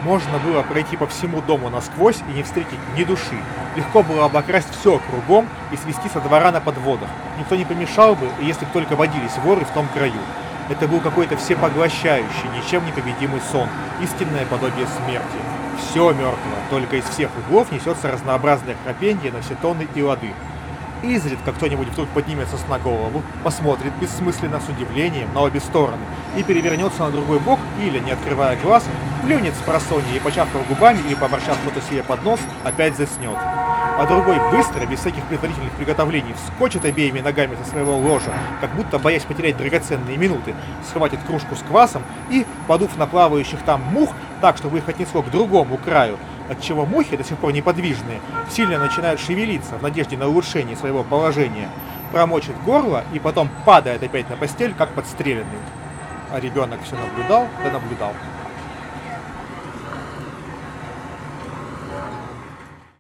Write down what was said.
Можно было пройти по всему дому насквозь и не встретить ни души. Легко было обокрасть все кругом и свести со двора на подводах. Никто не помешал бы, если бы только водились воры в том краю. Это был какой-то всепоглощающий, ничем не победимый сон, истинное подобие смерти. Все мертво, только из всех углов несется разнообразное храпенье на все тоны и лады. Изредка кто-нибудь вдруг поднимется на голову, посмотрит бессмысленно с удивлением на обе стороны и перевернется на другой бок или, не открывая глаз, плюнет с просонья и, почавкав губами или поворчав что-то себе под нос, опять заснет. А другой быстро, без всяких предварительных приготовлений, вскочит обеими ногами со своего ложа, как будто боясь потерять драгоценные минуты, схватит кружку с квасом и, подув на плавающих там мух так, чтобы их отнесло к другому краю, отчего мухи, до сих пор неподвижные, сильно начинают шевелиться в надежде на улучшение своего положения, промочит горло и потом падает опять на постель, как подстреленный. А ребенок все наблюдал, да наблюдал.